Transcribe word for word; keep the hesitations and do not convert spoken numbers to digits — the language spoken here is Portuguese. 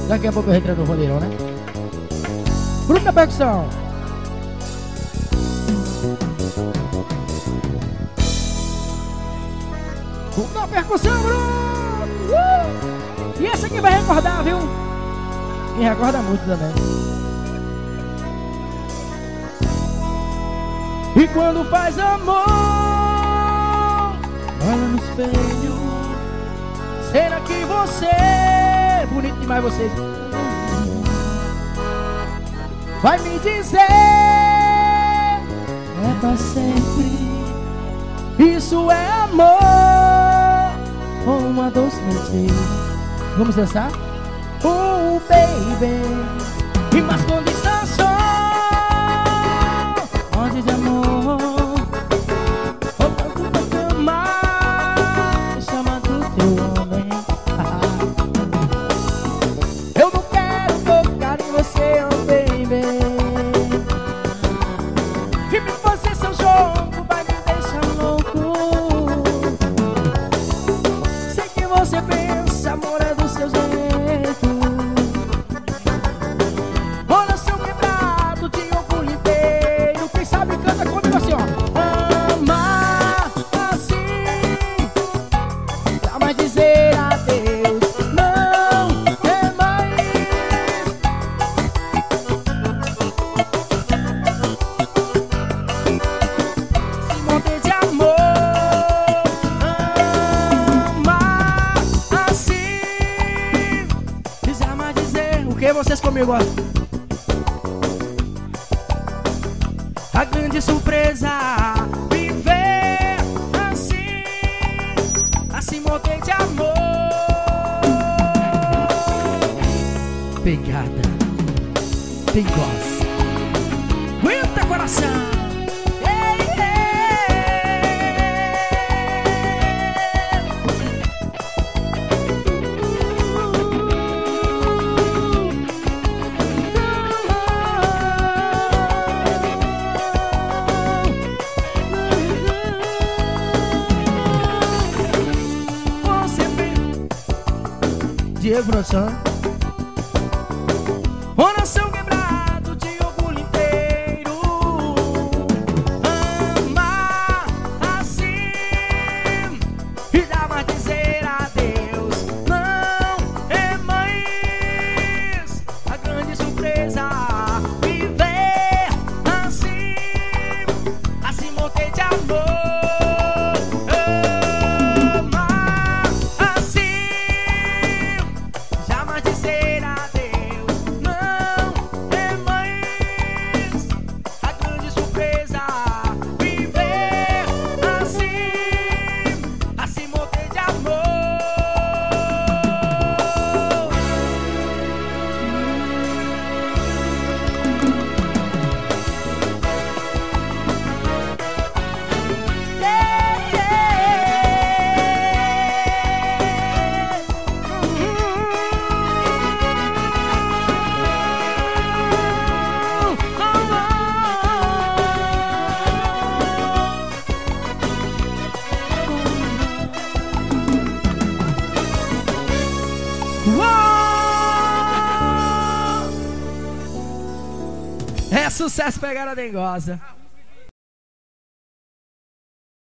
Daqui a pouco eu retrano o rodeirão, né? Bruno da percussão. Bruno da percussão, Bruno! Uh! E esse aqui vai recordar, viu? E recorda muito também. E quando faz amor, olha no espelho. Será que você, bonito demais vocês, vai me dizer é pra sempre? Isso é amor ou uma doce mentira? Vamos dançar? Oh baby, e mais condição onde de amor ou tanto pra te amar, me chama do teu homem. Eu não quero tocar em você, oh baby, e me fazer seu jogo vai me deixar louco. Sei que você pensa, amor é do seu jeito. Coração quebrado de orgulho inteiro. Quem sabe canta comigo assim, ó. Amar assim, jamais dizer adeus. Não é mais. Se monte de amor. Amar assim, jamais dizer. O que vocês comigo, ó? A grande surpresa, viver assim, assim montei de amor. Pegada, tem gosto, aguenta coração. Ei, Diego Produção. Coração quebrado de orgulho inteiro. Amar assim e dá mais dizer adeus. Não é mais. A grande surpresa, viver assim, assim montei de amor. É sucesso, Pegada Dengosa.